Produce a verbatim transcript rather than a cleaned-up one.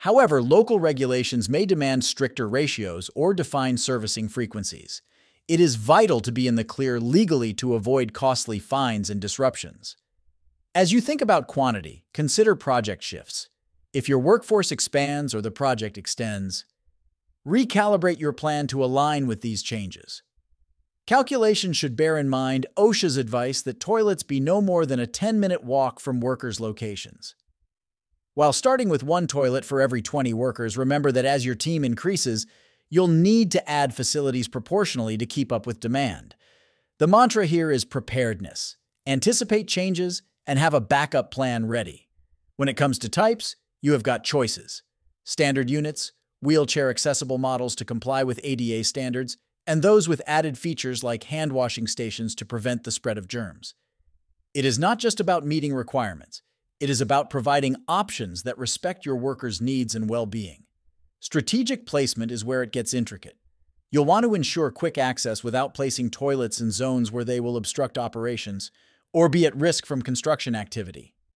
However, local regulations may demand stricter ratios or define servicing frequencies. It is vital to be in the clear legally to avoid costly fines and disruptions. As you think about quantity, consider project shifts. If your workforce expands or the project extends, recalibrate your plan to align with these changes. Calculations should bear in mind OSHA's advice that toilets be no more than a ten-minute walk from workers' locations. While starting with one toilet for every twenty workers, remember that as your team increases, you'll need to add facilities proportionally to keep up with demand. The mantra here is preparedness. Anticipate changes and have a backup plan ready. When it comes to types, you have got choices: standard units, wheelchair-accessible models to comply with A D A standards, and those with added features like hand-washing stations to prevent the spread of germs. It is not just about meeting requirements. It is about providing options that respect your workers' needs and well-being. Strategic placement is where it gets intricate. You'll want to ensure quick access without placing toilets in zones where they will obstruct operations or be at risk from construction activity.